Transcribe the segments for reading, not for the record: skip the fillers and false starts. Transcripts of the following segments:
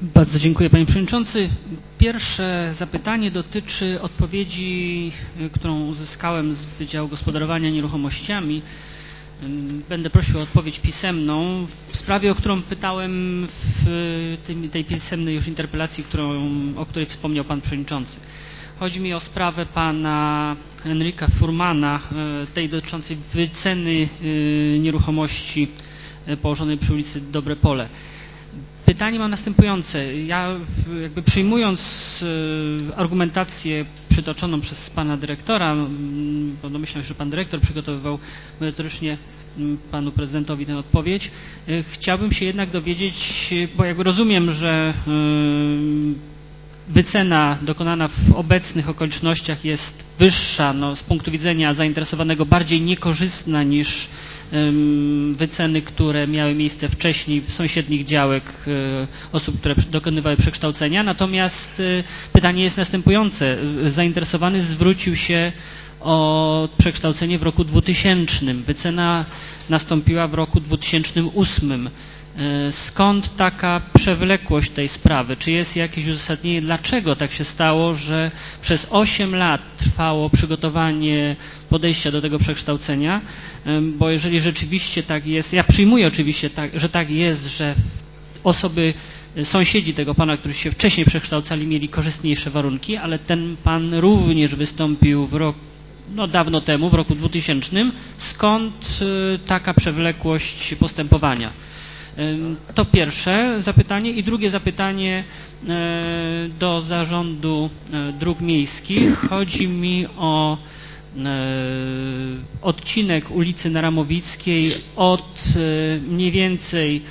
Bardzo dziękuję, panie przewodniczący. Pierwsze zapytanie dotyczy odpowiedzi, którą uzyskałem z Wydziału Gospodarowania Nieruchomościami. Będę prosił o odpowiedź pisemną w sprawie, o którą pytałem w tej pisemnej już interpelacji, o której wspomniał pan przewodniczący. Chodzi mi o sprawę pana Henryka Furmana, tej dotyczącej wyceny nieruchomości położonej przy ulicy Dobre Pole. Pytanie mam następujące. Ja jakby przyjmując argumentację przytoczoną przez pana dyrektora, bo domyślam się, że pan dyrektor przygotowywał merytorycznie panu prezydentowi tę odpowiedź, chciałbym się jednak dowiedzieć, bo jakby rozumiem, że wycena dokonana w obecnych okolicznościach jest wyższa, z punktu widzenia zainteresowanego bardziej niekorzystna niż wyceny, które miały miejsce wcześniej w sąsiednich działek osób, które dokonywały przekształcenia. Natomiast pytanie jest następujące. Zainteresowany zwrócił się o przekształcenie w roku 2000. Wycena nastąpiła w roku 2008. Skąd taka przewlekłość tej sprawy? Czy jest jakieś uzasadnienie, dlaczego tak się stało, że przez 8 lat trwało przygotowanie podejścia do tego przekształcenia? Bo jeżeli rzeczywiście tak jest, ja przyjmuję oczywiście, że tak jest, że sąsiedzi tego pana, którzy się wcześniej przekształcali, mieli korzystniejsze warunki, ale ten pan również wystąpił dawno temu, w roku 2000. Skąd taka przewlekłość postępowania? To pierwsze zapytanie. I drugie zapytanie do Zarządu Dróg Miejskich. Chodzi mi o odcinek ulicy Naramowickiej od mniej więcej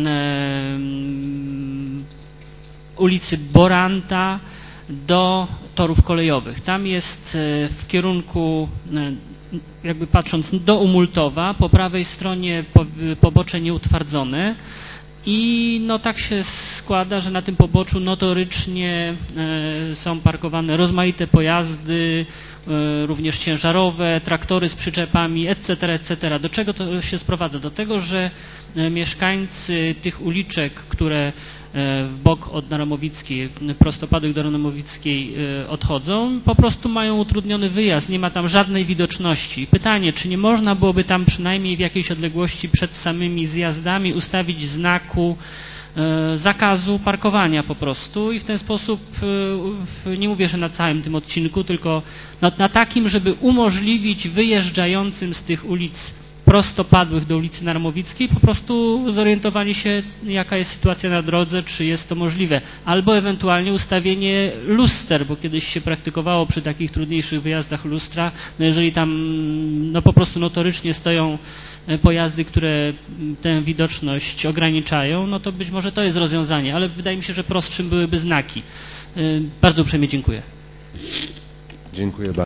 ulicy Boranta do torów kolejowych. Tam jest w kierunku, jakby patrząc do Umultowa, po prawej stronie pobocze nieutwardzone i tak się składa, że na tym poboczu notorycznie są parkowane rozmaite pojazdy, również ciężarowe, traktory z przyczepami, etc., etc. Do czego to się sprowadza? Do tego, że mieszkańcy tych uliczek, które w bok od Naramowickiej, prostopadłych do Naramowickiej odchodzą, po prostu mają utrudniony wyjazd, nie ma tam żadnej widoczności. Pytanie, czy nie można byłoby tam przynajmniej w jakiejś odległości przed samymi zjazdami ustawić znaku zakazu parkowania po prostu i w ten sposób, nie mówię, że na całym tym odcinku, tylko na takim, żeby umożliwić wyjeżdżającym z tych ulic prostopadłych do ulicy Naramowickiej po prostu zorientowanie się, jaka jest sytuacja na drodze, czy jest to możliwe. Albo ewentualnie ustawienie luster, bo kiedyś się praktykowało przy takich trudniejszych wyjazdach lustra. Jeżeli tam po prostu notorycznie stoją pojazdy, które tę widoczność ograniczają, to być może to jest rozwiązanie, ale wydaje mi się, że prostszym byłyby znaki. Bardzo uprzejmie dziękuję. Dziękuję bardzo.